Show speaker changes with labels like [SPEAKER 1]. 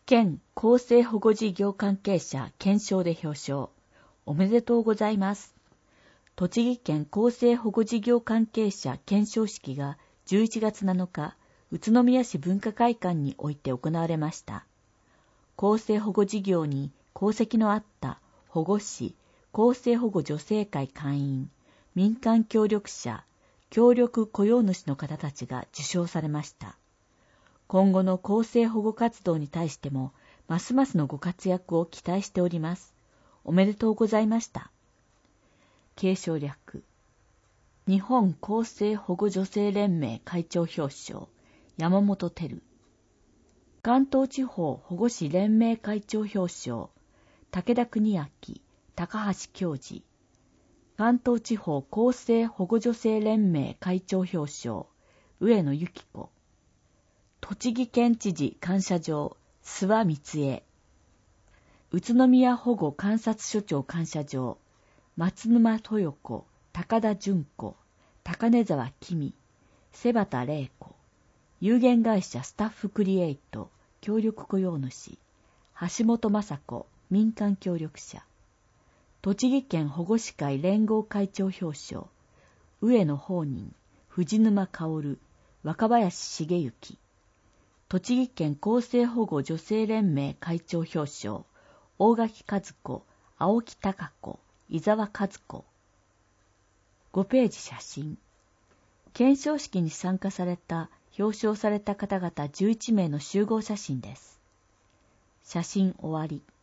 [SPEAKER 1] 県厚生保護事業関係者顕彰で表彰。おめでとうございます。栃木県厚生保護事業関係者顕彰式が11月7日、宇都宮市文化会館において行われました。厚生保護事業に功績のあった保護士、厚生保護助成会会員、民間協力者、協力雇用主の方たちが受賞されました。今後の厚生保護活動に対しても、ますますのご活躍を期待しております。おめでとうございました。継承略。日本厚生保護助成連盟会長表彰、山本照。関東地方保護士連盟会長表彰、武田邦明、高橋教授。関東地方厚生保護助成連盟会長表彰、上野由紀子。栃木県知事感謝状、諏訪光恵。宇都宮保護観察所長感謝状、松沼豊子、高田純子、高根沢君、瀬畑玲子。有限会社スタッフクリエイト、協力雇用主、橋本雅子、民間協力者。栃木県保護士会連合会長表彰、上野法人、藤沼薫、若林茂之。栃木県厚生保護助成連盟会長表彰、大垣和子、青木貴子、伊沢和子。5ページ写真。顕彰式に参加された、表彰された方々11名の集合写真です。写真終わり。